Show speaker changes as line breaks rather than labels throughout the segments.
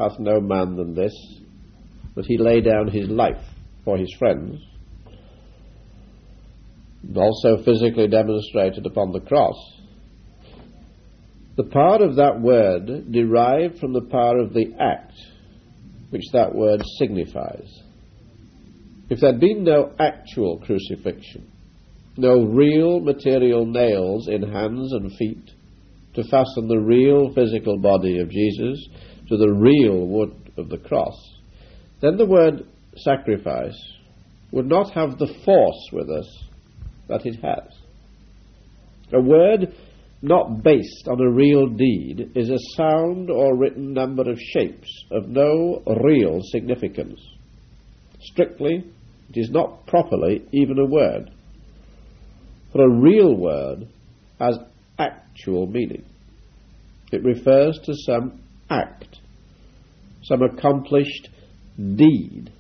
hath no man than this, that he lay down his life for his friends, and also physically demonstrated upon the cross. The power of that word derived from the power of the act which that word signifies. If there had been no actual crucifixion, no real material nails in hands and feet to fasten the real physical body of Jesus to the real wood of the cross, then the word sacrifice would not have the force with us that it has. A word not based on a real deed is a sound or written number of shapes of no real significance. Strictly, it is not properly even a word. For a real word has actual meaning. It refers to some act, some accomplished deed.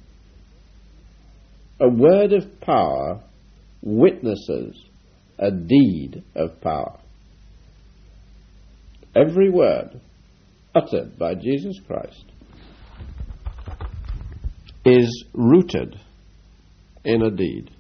A word of power witnesses a deed of power. Every word uttered by Jesus Christ is rooted in a deed.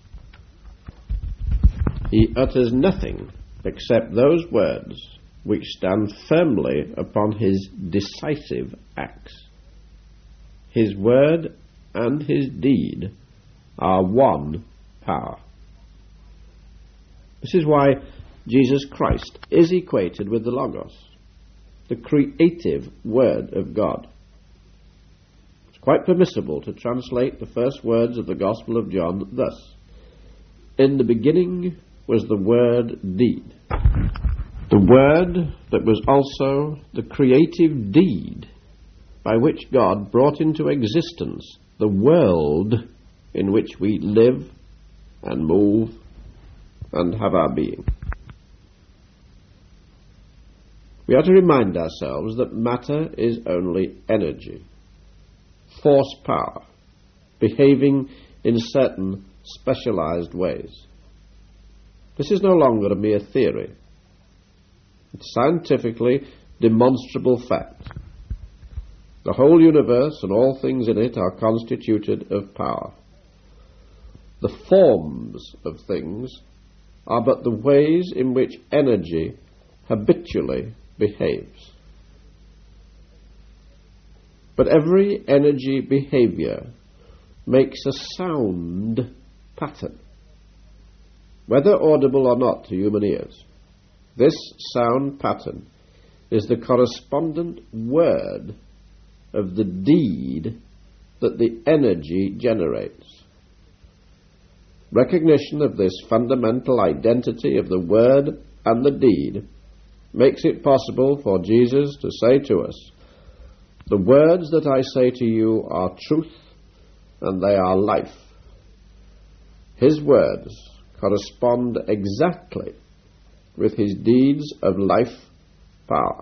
He utters nothing except those words which stand firmly upon his decisive acts. His word and his deed are one power. This is why Jesus Christ is equated with the Logos, the creative Word of God. It's quite permissible to translate the first words of the Gospel of John thus: in the beginning was the Word deed. The Word that was also the creative deed by which God brought into existence the world in which we live and move and have our being. We are to remind ourselves that matter is only energy, force power, behaving in certain specialized ways. This is no longer a mere theory. It's scientifically demonstrable fact. The whole universe and all things in it are constituted of power. The forms of things are but the ways in which energy habitually behaves. But every energy behavior makes a sound pattern, whether audible or not to human ears. This sound pattern is the correspondent word of the deed that the energy generates. Recognition of this fundamental identity of the word and the deed makes it possible for Jesus to say to us, "The words that I say to you are truth, and they are life." His words correspond exactly with his deeds of life power.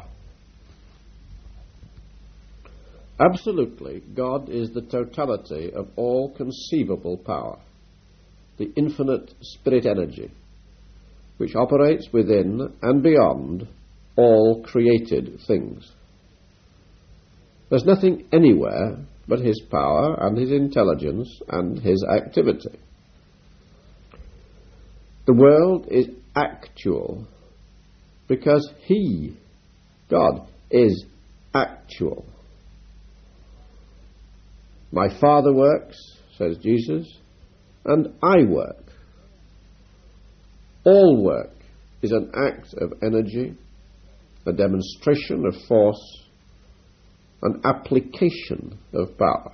Absolutely, God is the totality of all conceivable power, the infinite spirit energy, which operates within and beyond all created things. There's nothing anywhere but his power and his intelligence and his activity. The world is actual because he, God, is actual. My Father works, says Jesus, and I work. All work is an act of energy, a demonstration of force, an application of power.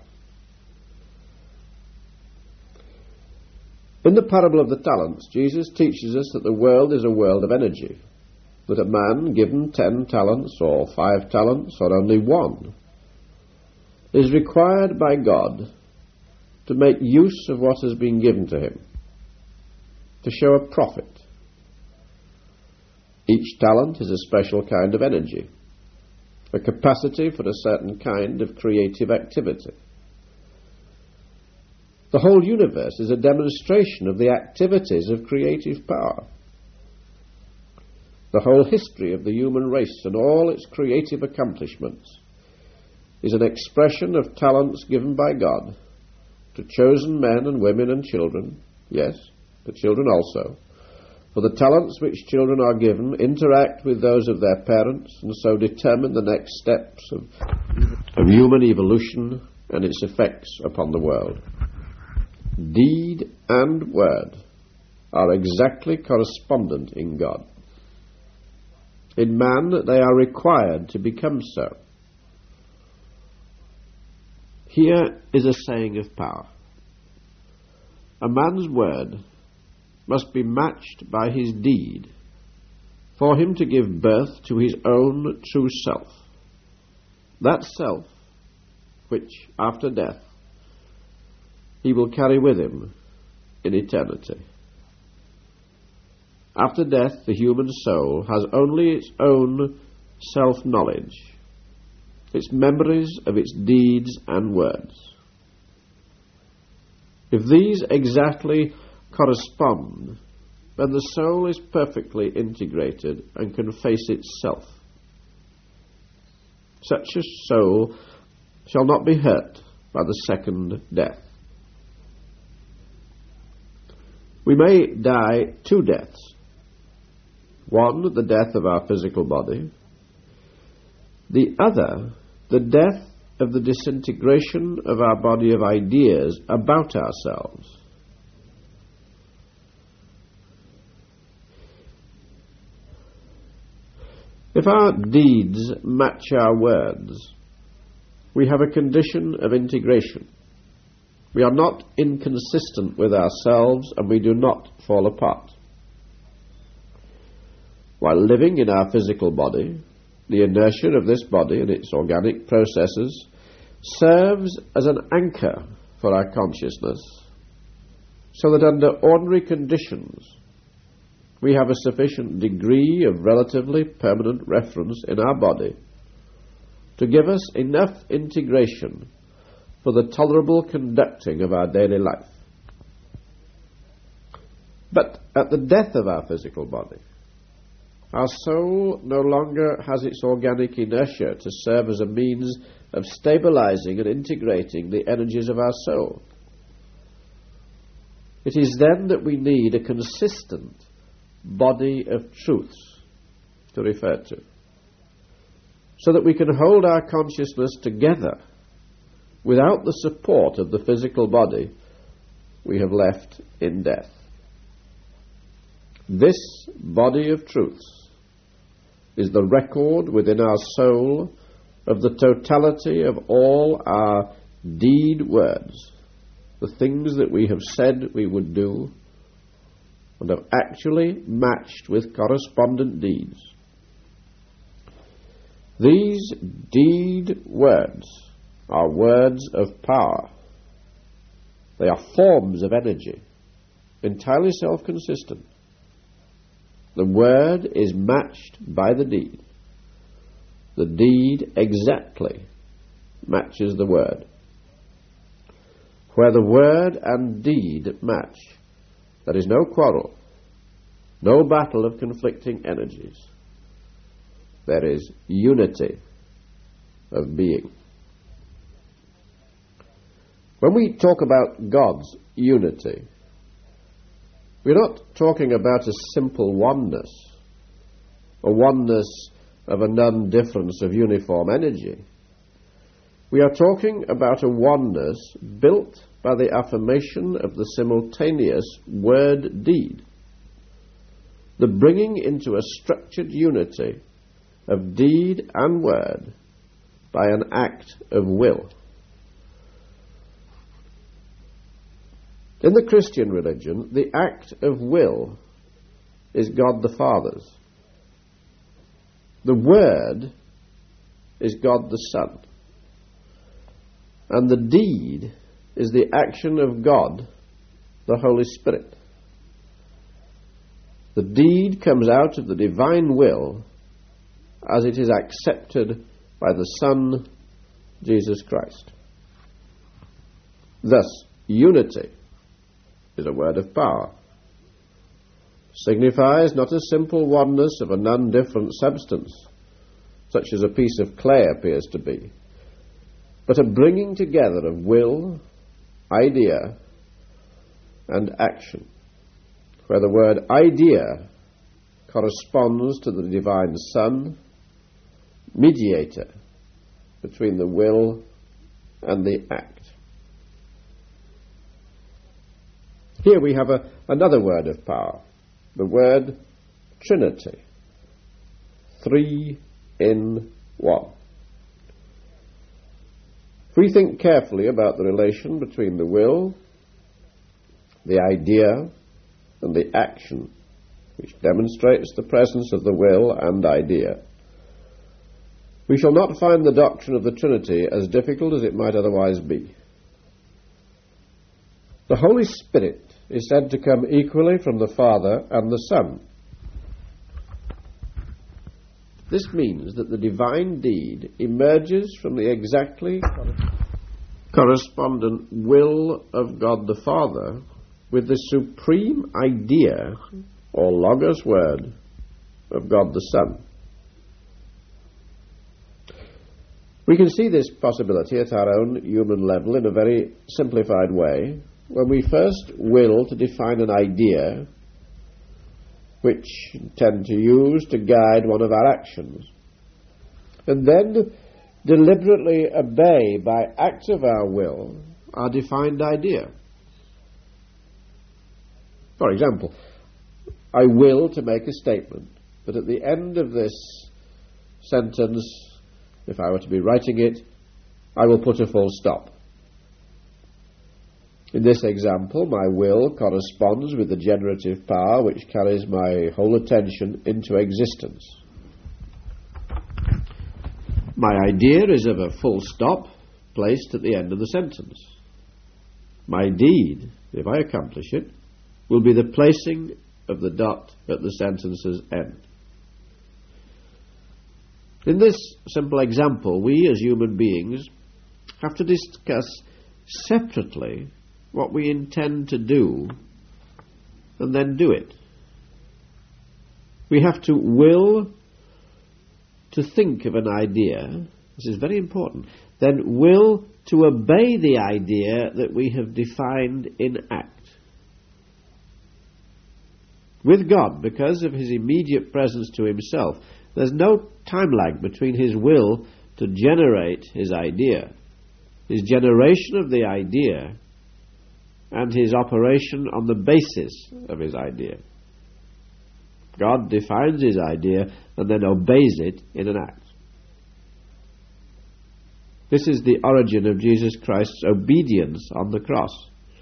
In the parable of the talents, Jesus teaches us that the world is a world of energy, that a man given 10 talents or 5 talents or only 1 is required by God to make use of what has been given to him, to show a profit. Each talent is a special kind of energy, a capacity for a certain kind of creative activity. The whole universe is a demonstration of the activities of creative power. The whole history of the human race and all its creative accomplishments is an expression of talents given by God to chosen men and women and children, yes, but children also. For the talents which children are given interact with those of their parents and so determine the next steps of human evolution and its effects upon the world. Deed and word are exactly correspondent in God. In man, they are required to become so. Here is a saying of power. A man's word must be matched by his deed for him to give birth to his own true self. That self, which, after death, he will carry with him in eternity. After death, the human soul has only its own self-knowledge, its memories of its deeds and words. If these exactly correspond, then the soul is perfectly integrated and can face itself. Such a soul shall not be hurt by the second death. We may die two deaths. One, the death of our physical body. The other, the death of the disintegration of our body of ideas about ourselves. If our deeds match our words, we have a condition of integration. We are not inconsistent with ourselves, and we do not fall apart. While living in our physical body, the inertia of this body and its organic processes serves as an anchor for our consciousness, so that under ordinary conditions we have a sufficient degree of relatively permanent reference in our body to give us enough integration for the tolerable conducting of our daily life. But at the death of our physical body, our soul no longer has its organic inertia to serve as a means of stabilizing and integrating the energies of our soul. It is then that we need a consistent body of truths to refer to, so that we can hold our consciousness together without the support of the physical body we have left in death. This body of truths is the record within our soul of the totality of all our deed words, the things that we have said we would do and have actually matched with correspondent deeds. These deed words are words of power. They are forms of energy, entirely self-consistent. The word is matched by the deed. The deed exactly matches the word. Where the word and deed match, there is no quarrel, no battle of conflicting energies. There is unity of being. When we talk about God's unity, we're not talking about a simple oneness, a oneness of a non-difference of uniform energy. We are talking about a oneness built by the affirmation of the simultaneous word-deed, the bringing into a structured unity of deed and word by an act of will. In the Christian religion, the act of will is God the Father's. The Word is God the Son. And the deed is the action of God, the Holy Spirit. The deed comes out of the divine will as it is accepted by the Son, Jesus Christ. Thus, unity is a word of power. Signifies not a simple oneness of a non-different substance, such as a piece of clay appears to be, but a bringing together of will, idea, and action, where the word idea corresponds to the divine Son, mediator between the will and the act. Here we have another word of power, the word Trinity, 3 in 1. If we think carefully about the relation between the will, the idea, and the action, which demonstrates the presence of the will and idea, we shall not find the doctrine of the Trinity as difficult as it might otherwise be. The Holy Spirit is said to come equally from the Father and the Son. This means that the divine deed emerges from the exactly correspondent will of God the Father with the supreme idea or logos word of God the Son. We can see this possibility at our own human level in a very simplified way when we first will to define an idea which we tend to use to guide one of our actions, and then deliberately obey by act of our will our defined idea. For example, I will to make a statement, but at the end of this sentence, if I were to be writing it, I will put a full stop. In this example, my will corresponds with the generative power which carries my whole attention into existence. My idea is of a full stop placed at the end of the sentence. My deed, if I accomplish it, will be the placing of the dot at the sentence's end. In this simple example, we as human beings have to discuss separately what we intend to do and then do it. We have to will to think of an idea, this is very important, then will to obey the idea that we have defined in act. With God, because of his immediate presence to himself, there's no time lag between his will to generate his idea, his generation of the idea, and his operation on the basis of his idea. God defines his idea and then obeys it in an act. This is the origin of Jesus Christ's obedience on the cross.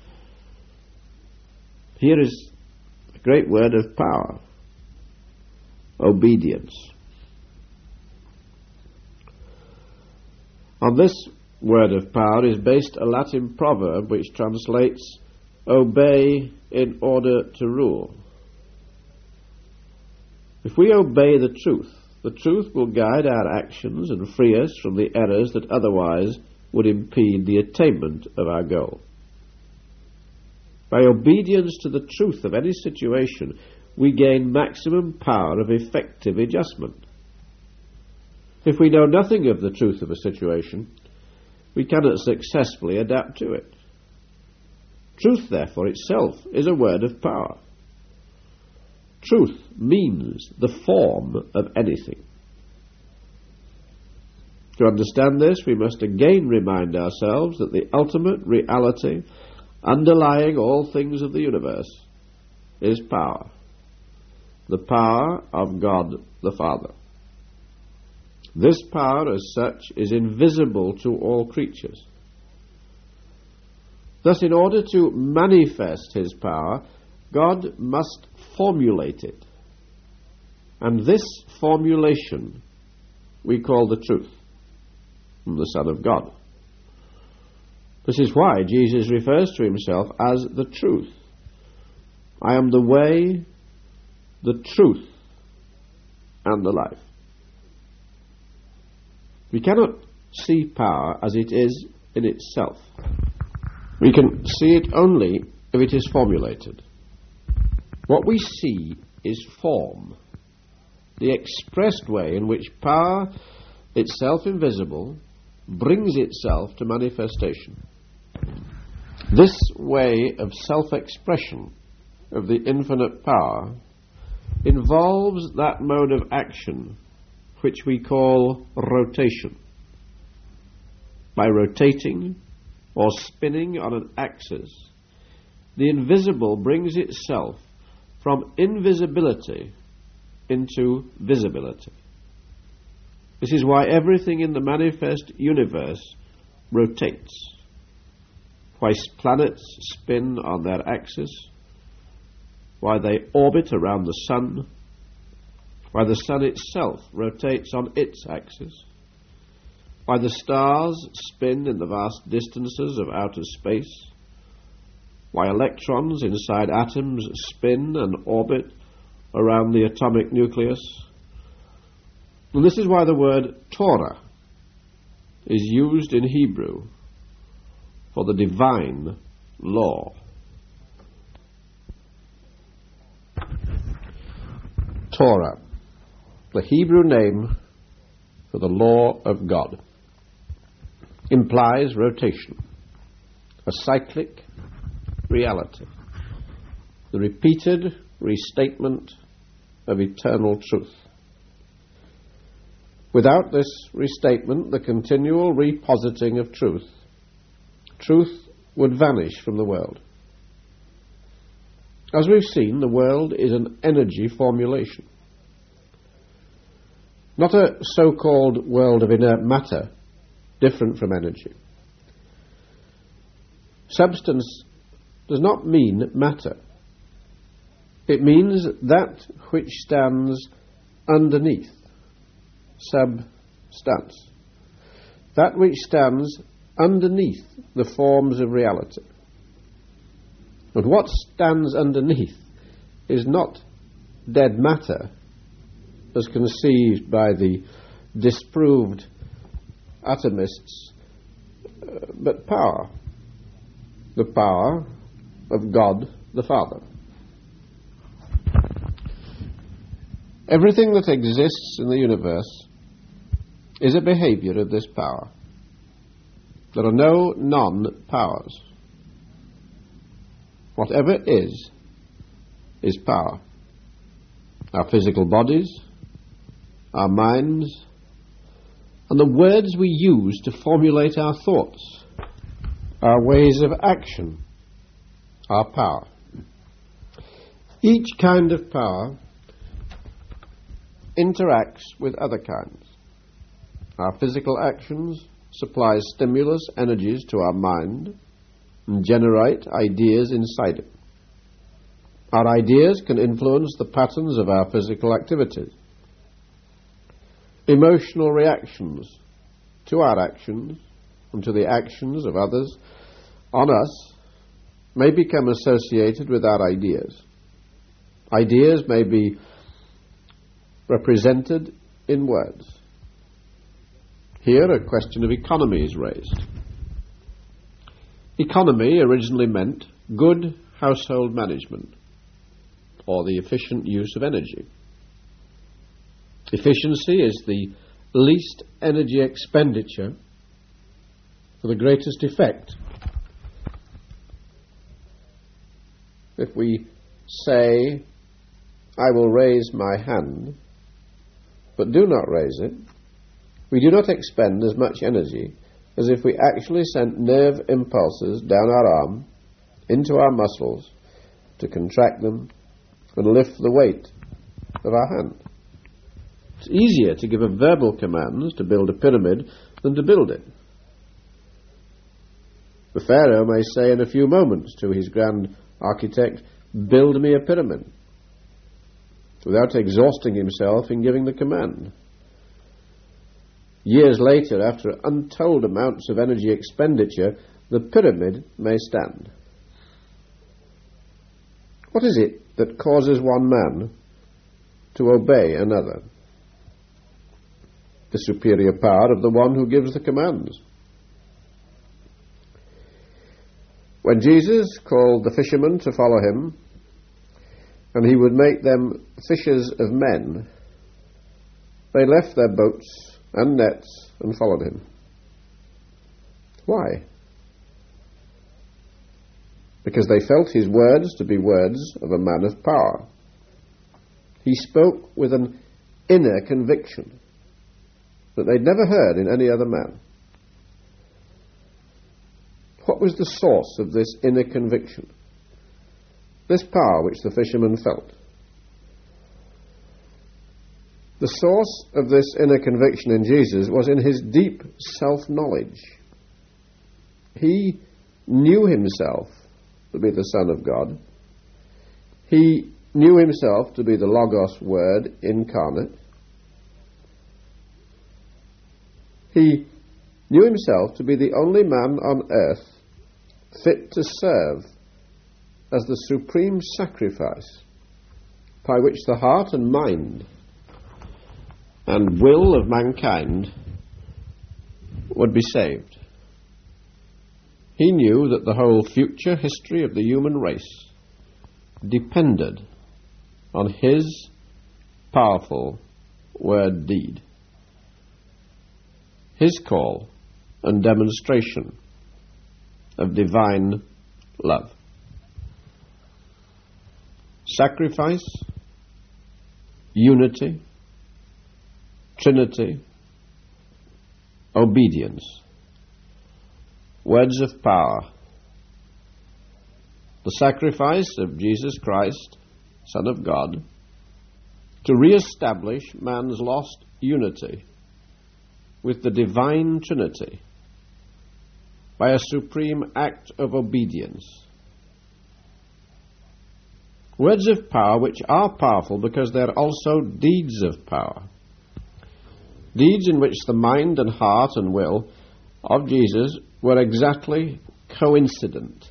Here is a great word of power: obedience. On this word of power is based a Latin proverb which translates obey in order to rule. If we obey the truth will guide our actions and free us from the errors that otherwise would impede the attainment of our goal. By obedience to the truth of any situation, we gain maximum power of effective adjustment. If we know nothing of the truth of a situation, we cannot successfully adapt to it. Truth, therefore, itself is a word of power. Truth means the form of anything. To understand this, we must again remind ourselves that the ultimate reality underlying all things of the universe is power. The power of God the Father. This power, as such, is invisible to all creatures. Thus, in order to manifest his power, God must formulate it. And this formulation we call the truth from the Son of God. This is why Jesus refers to himself as the truth. I am the way, the truth, and the life. We cannot see power as it is in itself. We can see it only if it is formulated. What we see is form, the expressed way in which power, itself invisible, brings itself to manifestation. This way of self-expression of the infinite power involves that mode of action which we call rotation. By rotating or spinning on an axis, the invisible brings itself from invisibility into visibility. This is why everything in the manifest universe rotates, why planets spin on their axis, why they orbit around the sun, why the sun itself rotates on its axis, why the stars spin in the vast distances of outer space, why electrons inside atoms spin and orbit around the atomic nucleus. And this is why the word Torah is used in Hebrew for the divine law. Torah, the Hebrew name for the law of God, implies rotation, a cyclic reality, the repeated restatement of eternal truth. Without this restatement, the continual repositing of truth would vanish from the world. As we've seen, the world is an energy formulation. Not a so-called world of inert matter, different from energy. Substance does not mean matter. It means that which stands underneath, substance. That which stands underneath the forms of reality. But what stands underneath is not dead matter, as conceived by the disproved atomists, but power. The power of God the Father. Everything that exists in the universe is a behavior of this power. There are no non-powers. Whatever is power. Our physical bodies, our minds, and the words we use to formulate our thoughts, our ways of action, our power. Each kind of power interacts with other kinds. Our physical actions supply stimulus energies to our mind and generate ideas inside it. Our ideas can influence the patterns of our physical activities. Emotional reactions to our actions and to the actions of others on us may become associated with our ideas. Ideas may be represented in words. Here a question of economy is raised. Economy originally meant good household management or the efficient use of energy. Efficiency is the least energy expenditure for the greatest effect. If we say, I will raise my hand, but do not raise it, we do not expend as much energy as if we actually sent nerve impulses down our arm into our muscles to contract them and lift the weight of our hand. It's easier to give a verbal command to build a pyramid than to build it. The Pharaoh may say in a few moments to his grand architect, build me a pyramid, without exhausting himself in giving the command. Years later, after untold amounts of energy expenditure, the pyramid may stand. What is it that causes one man to obey another? The superior power of the one who gives the commands. When Jesus called the fishermen to follow him, and he would make them fishers of men, they left their boats and nets and followed him. Why? Because they felt his words to be words of a man of power. He spoke with an inner conviction that they'd never heard in any other man. What was the source of this inner conviction? This power which the fisherman felt. The source of this inner conviction in Jesus was in his deep self-knowledge. He knew himself to be the Son of God. He knew himself to be the Logos Word incarnate. He knew himself to be the only man on earth fit to serve as the supreme sacrifice by which the heart and mind and will of mankind would be saved. He knew that the whole future history of the human race depended on his powerful word deed, his call and demonstration of divine love. Sacrifice, unity, Trinity, obedience, words of power. The sacrifice of Jesus Christ, Son of God, to re-establish man's lost unity with the divine Trinity by a supreme act of obedience. Words of power which are powerful because they're also deeds of power. Deeds in which the mind and heart and will of Jesus were exactly coincident.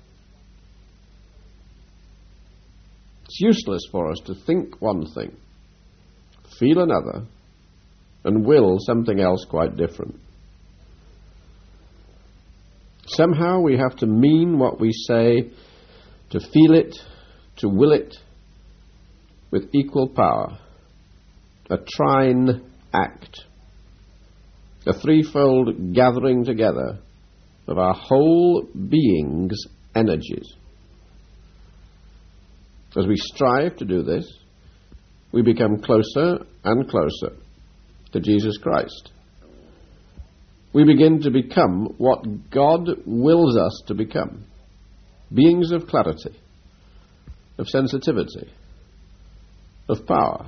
It's useless for us to think one thing, feel another, and will something else quite different. Somehow we have to mean what we say, to feel it, to will it, with equal power. A trine act, a threefold gathering together of our whole being's energies. As we strive to do this, we become closer and closer to Jesus Christ. We begin to become what God wills us to become, beings of clarity, of sensitivity, of power.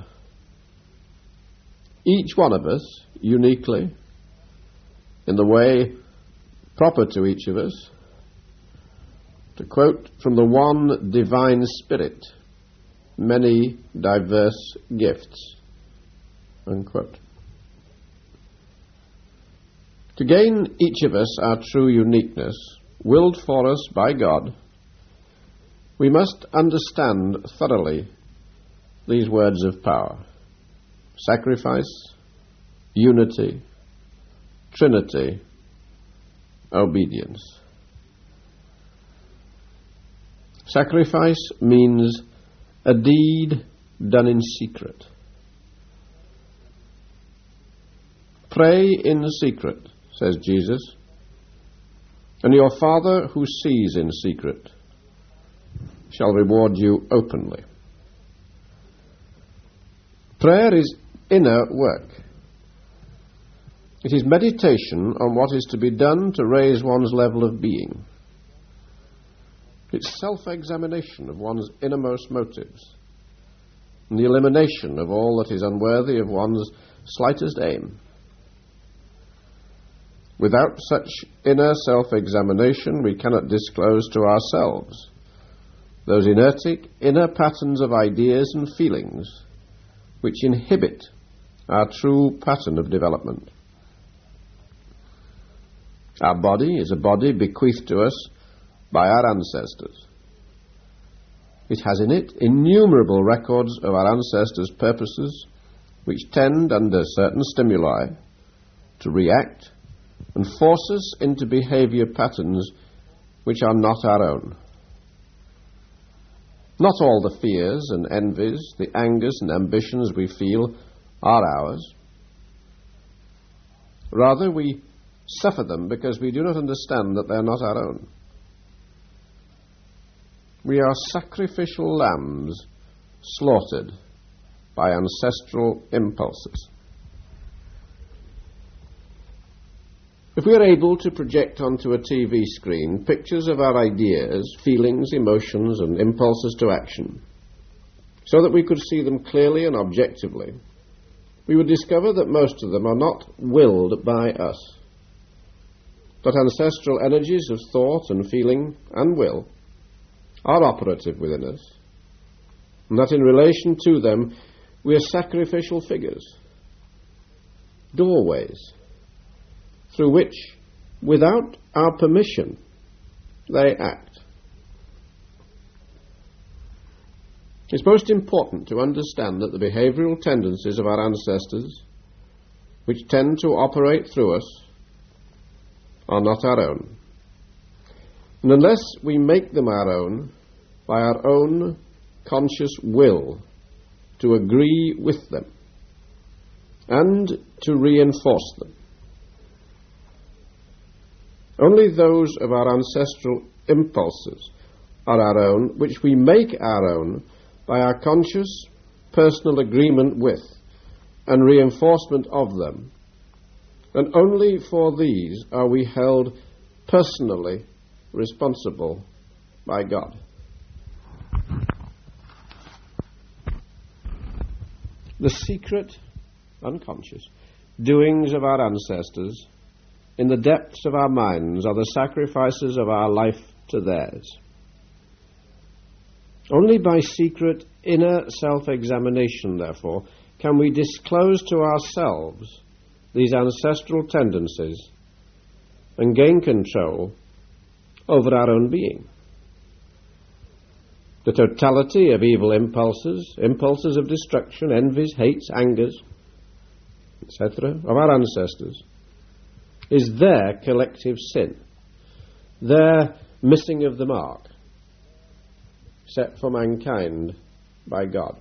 Each one of us, uniquely, in the way proper to each of us, to quote from the one divine Spirit, many diverse gifts, unquote. To gain each of us our true uniqueness, willed for us by God, we must understand thoroughly these words of power: sacrifice, unity, Trinity, obedience. Sacrifice means a deed done in secret. Pray in secret, says Jesus, and your Father who sees in secret shall reward you openly. Prayer is inner work. It is meditation on what is to be done to raise one's level of being. It's self-examination of one's innermost motives and the elimination of all that is unworthy of one's slightest aim. Without such inner self-examination, we cannot disclose to ourselves those inertic inner patterns of ideas and feelings which inhibit our true pattern of development. Our body is a body bequeathed to us by our ancestors. It has in it innumerable records of our ancestors' purposes which tend, under certain stimuli, to react and force us into behavior patterns which are not our own. Not all the fears and envies, the angers and ambitions we feel are ours. Rather, we suffer them because we do not understand that they are not our own. We are sacrificial lambs slaughtered by ancestral impulses. If we are able to project onto a TV screen pictures of our ideas, feelings, emotions, and impulses to action, so that we could see them clearly and objectively, we would discover that most of them are not willed by us, that ancestral energies of thought and feeling and will are operative within us, and that in relation to them we are sacrificial figures, doorways, through which, without our permission, they act. It's most important to understand that the behavioral tendencies of our ancestors, which tend to operate through us, are not our own. And unless we make them our own by our own conscious will to agree with them and to reinforce them, only those of our ancestral impulses are our own, which we make our own by our conscious personal agreement with and reinforcement of them, and only for these are we held personally responsible by God. The secret, unconscious doings of our ancestors in the depths of our minds are the sacrifices of our life to theirs. Only by secret inner self-examination, therefore, can we disclose to ourselves these ancestral tendencies and gain control over our own being. The totality of evil impulses, impulses of destruction, envies, hates, angers, etc., of our ancestors, is their collective sin, their missing of the mark set for mankind by God.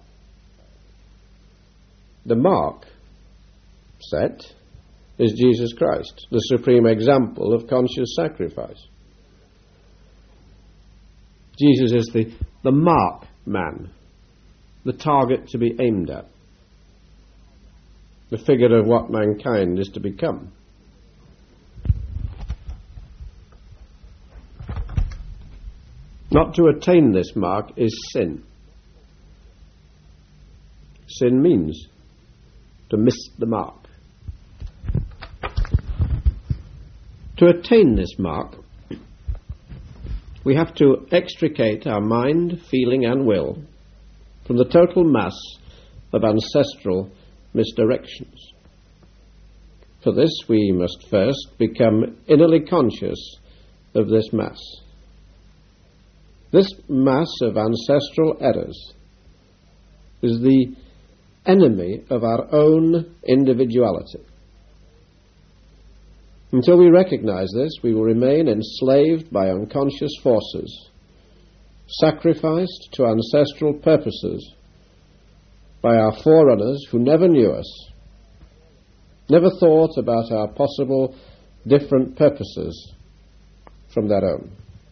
The mark set is Jesus Christ, the supreme example of conscious sacrifice. Jesus is the mark man, the target to be aimed at, the figure of what mankind is to become. Not to attain this mark is sin. Sin means to miss the mark. To attain this mark, we have to extricate our mind, feeling and will from the total mass of ancestral misdirections. For this we must first become innerly conscious of this mass. This mass of ancestral errors is the enemy of our own individuality. Until we recognize this, we will remain enslaved by unconscious forces, sacrificed to ancestral purposes by our forerunners who never knew us, never thought about our possible different purposes from their own.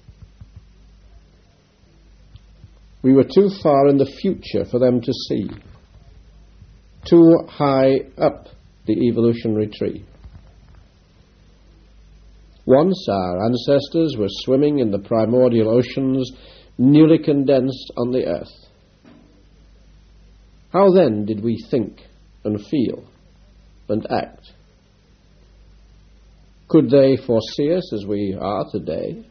We were too far in the future for them to see, too high up the evolutionary tree. Once our ancestors were swimming in the primordial oceans, newly condensed on the earth. How then did we think and feel and act? Could they foresee us as we are today?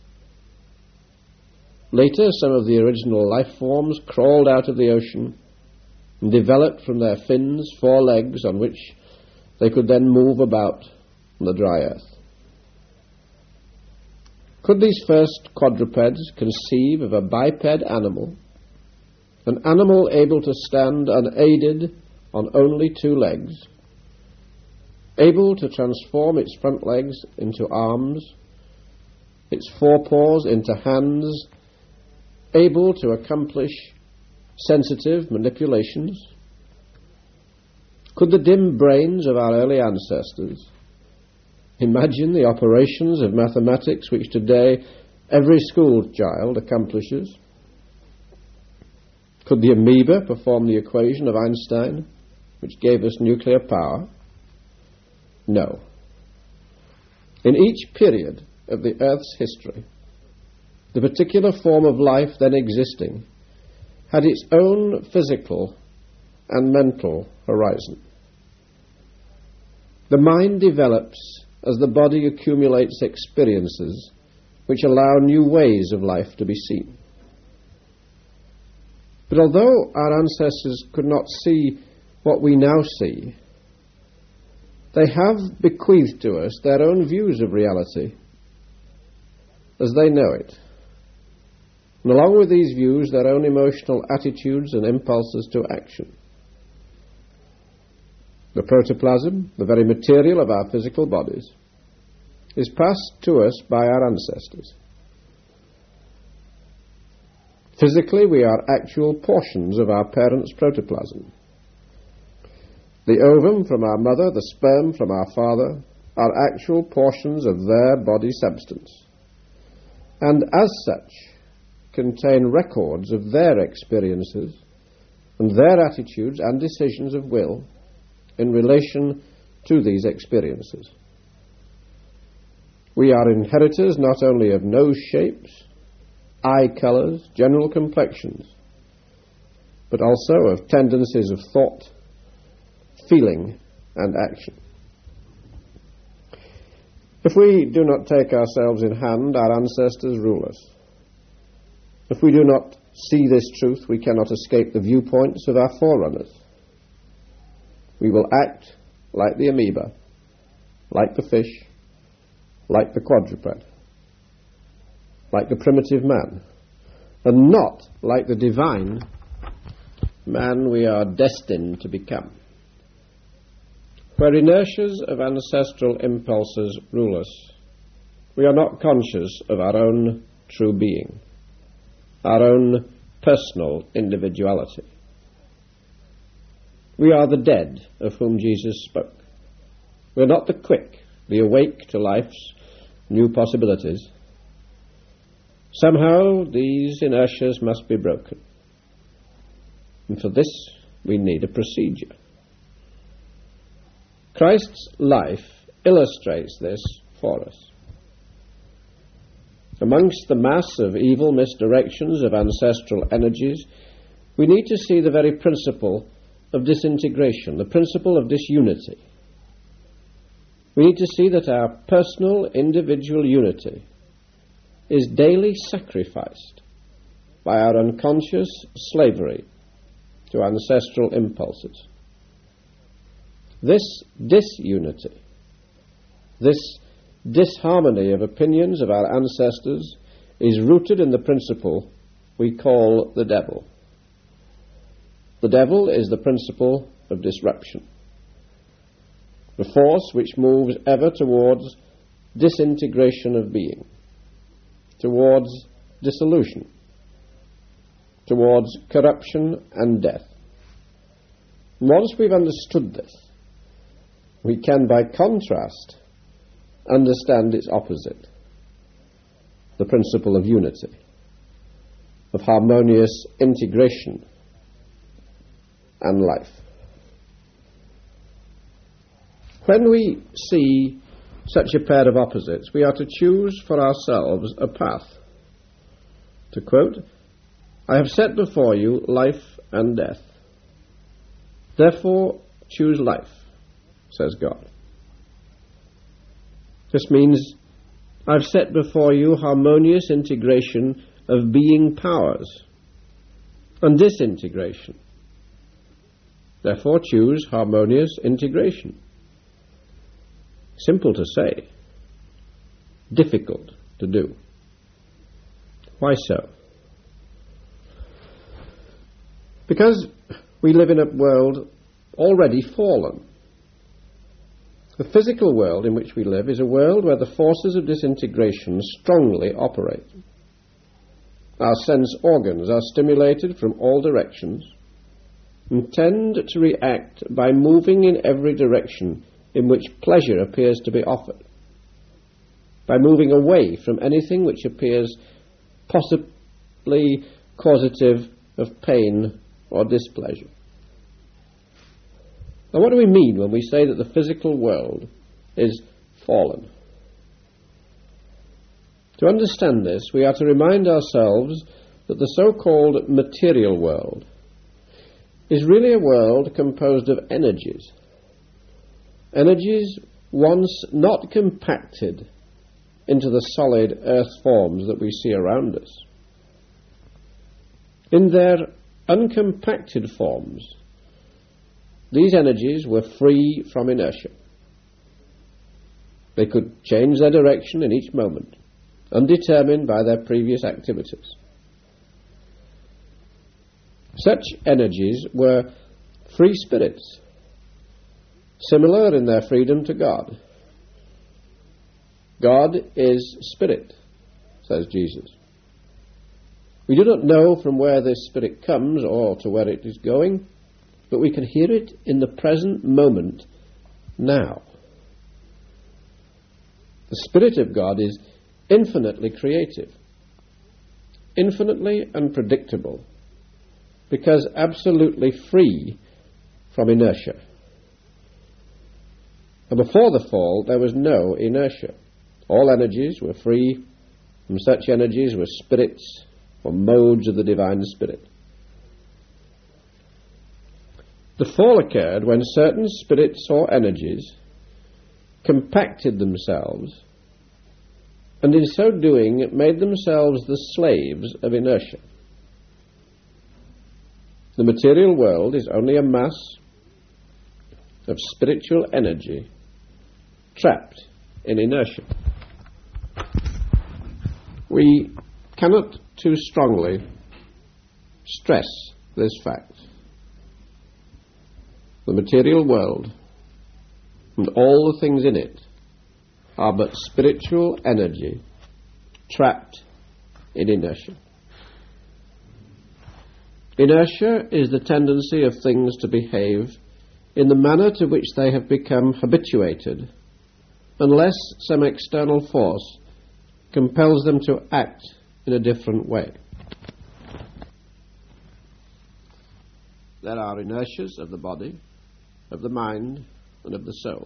Later, some of the original life forms crawled out of the ocean and developed from their fins 4 legs on which they could then move about on the dry earth. Could these first quadrupeds conceive of a biped animal, an animal able to stand unaided on only 2 legs, able to transform its front legs into arms, its forepaws into hands, able to accomplish sensitive manipulations? Could the dim brains of our early ancestors Imagine the operations of mathematics which today every school child accomplishes. Could the amoeba perform the equation of Einstein, which gave us nuclear power? No. In each period of the Earth's history, the particular form of life then existing had its own physical and mental horizon. The mind develops as the body accumulates experiences which allow new ways of life to be seen. But although our ancestors could not see what we now see, they have bequeathed to us their own views of reality as they know it, and along with these views their own emotional attitudes and impulses to action. The protoplasm, the very material of our physical bodies, is passed to us by our ancestors. Physically, we are actual portions of our parents' protoplasm. The ovum from our mother, the sperm from our father, are actual portions of their body substance, and as such contain records of their experiences and their attitudes and decisions of will in relation to these experiences. We are inheritors not only of nose shapes, eye colours, general complexions, but also of tendencies of thought, feeling, and action. If we do not take ourselves in hand, our ancestors rule us. If we do not see this truth, we cannot escape the viewpoints of our forerunners. We will act like the amoeba, like the fish, like the quadruped, like the primitive man, and not like the divine man we are destined to become. Where inertias of ancestral impulses rule us, we are not conscious of our own true being, our own personal individuality. We are the dead of whom Jesus spoke. We are not the quick, the awake to life's new possibilities. Somehow these inertias must be broken. And for this we need a procedure. Christ's life illustrates this for us. Amongst the mass of evil misdirections of ancestral energies, we need to see the very principle of disintegration, the principle of disunity. We need to see that our personal, individual unity is daily sacrificed by our unconscious slavery to ancestral impulses. This disunity, this disharmony of opinions of our ancestors is rooted in the principle we call the devil. The devil is the principle of disruption, the force which moves ever towards disintegration of being, towards dissolution, towards corruption and death. Once we've understood this, we can, by contrast, understand its opposite, the principle of unity, of harmonious integration and life. When we see such a pair of opposites, we are to choose for ourselves a path. To quote, "I have set before you life and death. Therefore choose life," says God. This means I've set before you harmonious integration of being powers and disintegration. Therefore choose harmonious integration. Simple to say, difficult to do. Why so? Because we live in a world already fallen. The physical world in which we live is a world where the forces of disintegration strongly operate. Our sense organs are stimulated from all directions and tend to react by moving in every direction in which pleasure appears to be offered. by moving away from anything which appears possibly causative of pain or displeasure. Now, what do we mean when we say that the physical world is fallen? To understand this, we are to remind ourselves that the so-called material world is really a world composed of energies. Energies once not compacted into the solid earth forms that we see around us. In their uncompacted forms, these energies were free from inertia. They could change their direction in each moment, undetermined by their previous activities. Such energies were free spirits, similar in their freedom to God. God is spirit, says Jesus. We do not know from where this spirit comes or to where it is going, but we can hear it in the present moment now. The Spirit of God is infinitely creative, infinitely unpredictable, because absolutely free from inertia. And before the fall, there was no inertia. All energies were free, and such energies were spirits or modes of the divine spirit. The fall occurred when certain spirits or energies compacted themselves, and in so doing made themselves the slaves of inertia. The material world is only a mass of spiritual energy trapped in inertia. We cannot too strongly stress this fact. The material world and all the things in it are but spiritual energy trapped in inertia. Inertia is the tendency of things to behave in the manner to which they have become habituated, unless some external force compels them to act in a different way. There are inertias of the body, of the mind, and of the soul.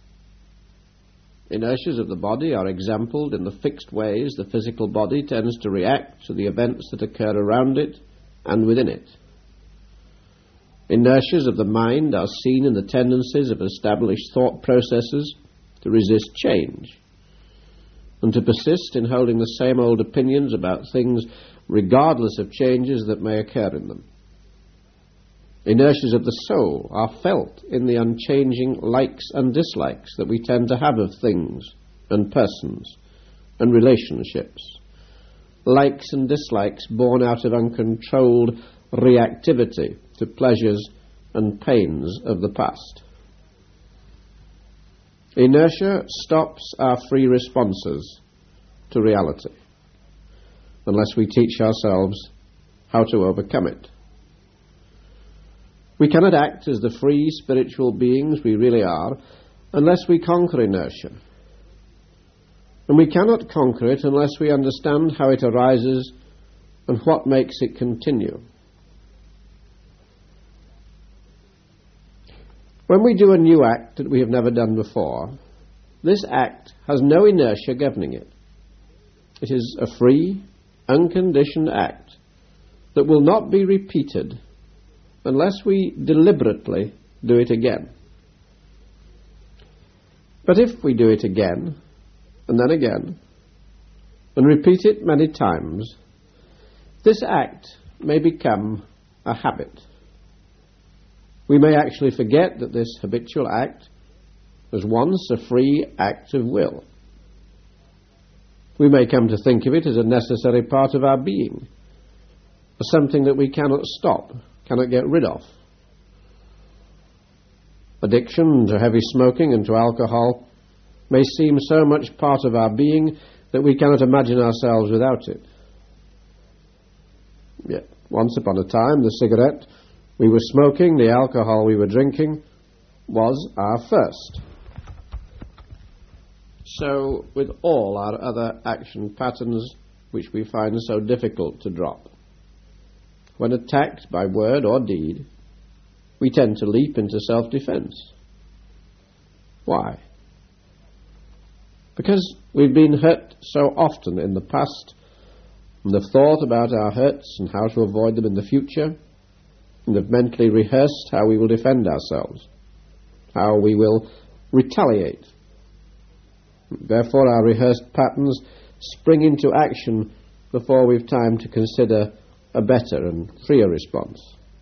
Inertias of the body are exampled in the fixed ways the physical body tends to react to the events that occur around it and within it. Inertias of the mind are seen in the tendencies of established thought processes to resist change and to persist in holding the same old opinions about things regardless of changes that may occur in them. Inertias of the soul are felt in the unchanging likes and dislikes that we tend to have of things and persons and relationships. Likes and dislikes born out of uncontrolled reactivity to pleasures and pains of the past. Inertia stops our free responses to reality unless we teach ourselves how to overcome it. We cannot act as the free spiritual beings we really are unless we conquer inertia. And we cannot conquer it unless we understand how it arises and what makes it continue. When we do a new act that we have never done before, this act has no inertia governing it. It is a free, unconditioned act that will not be repeated unless we deliberately do it again. But if we do it again, and then again, and repeat it many times, this act may become a habit. We may actually forget that this habitual act was once a free act of will. We may come to think of it as a necessary part of our being, as something that we cannot stop, cannot get rid of. Addiction to heavy smoking and to alcohol may seem so much part of our being that we cannot imagine ourselves without it. Yet, once upon a time, the cigarette we were smoking, the alcohol we were drinking, was our first. so with all our other action patterns which we find so difficult to drop. When attacked by word or deed, we tend to leap into self-defense. Why? Because we've been hurt so often in the past, and have thought about our hurts and how to avoid them in the future, and have mentally rehearsed how we will defend ourselves, how we will retaliate. Therefore, our rehearsed patterns spring into action before we've time to consider a better and freer response.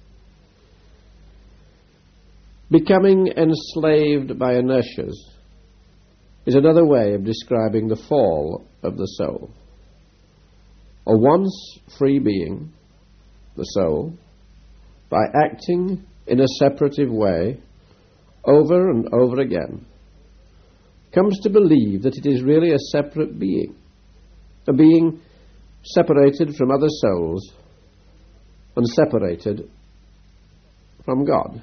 Becoming enslaved by inertias is another way of describing the fall of the soul. A once free being, the soul, by acting in a separative way over and over again, comes to believe that it is really a separate being, a being separated from other souls and separated from God.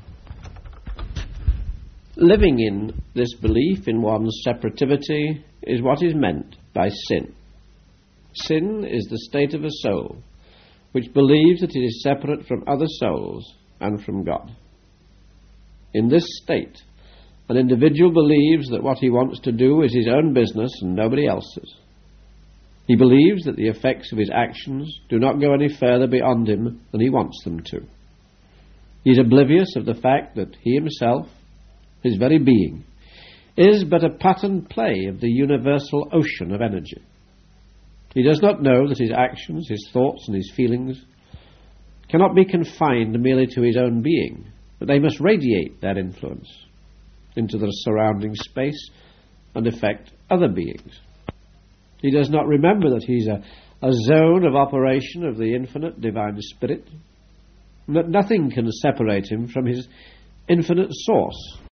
Living in this belief in one's separativity is what is meant by sin. Sin is the state of a soul which believes that it is separate from other souls and from God. In this state, an individual believes that what he wants to do is his own business and nobody else's. He believes that the effects of his actions do not go any further beyond him than he wants them to. He is oblivious of the fact that he himself, his very being, is but a pattern play of the universal ocean of energy. He does not know that his actions, his thoughts and his feelings cannot be confined merely to his own being, but they must radiate their influence into the surrounding space and affect other beings. He does not remember that he is a zone of operation of the infinite divine spirit, and that nothing can separate him from his infinite source.